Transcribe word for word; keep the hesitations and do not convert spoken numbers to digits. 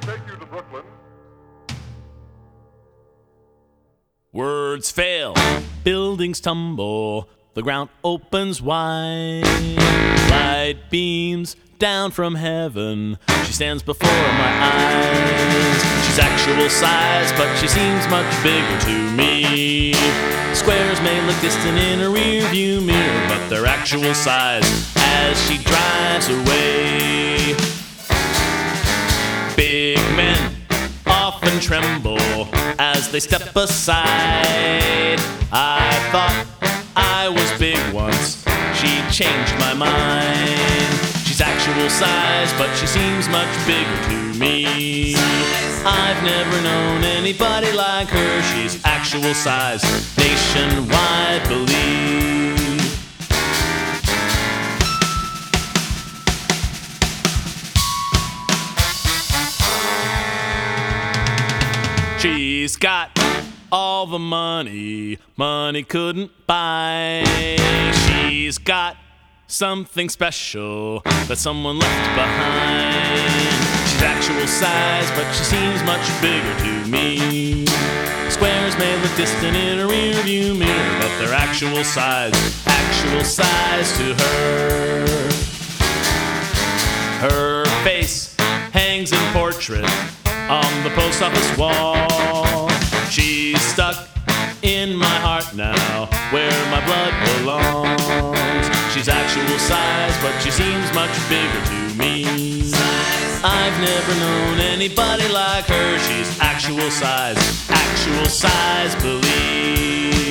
take you to Brooklyn. Words fail, buildings tumble, the ground opens wide. Light beams down from heaven, she stands before my eyes. She's actual size, but she seems much bigger to me. Squares may look distant in a rear view mirror, but they're actual size as she drives away. Big men often tremble as they step aside. I thought I was big once, she changed my mind. She's actual size, but she seems much bigger to me. I've never known anybody like her. She's actual size, nationwide believe. She's got all the money money couldn't buy. She's got something special that someone left behind. She's actual size, but she seems much bigger to me. Squares may look distant in a rear view mirror, but they're actual size, actual size to her. Her face hangs in portrait on the post office wall. She's stuck in my heart now, where my blood belongs. She's actual size, but she seems much bigger to me. I've never known anybody like her. She's actual size, actual size, believe.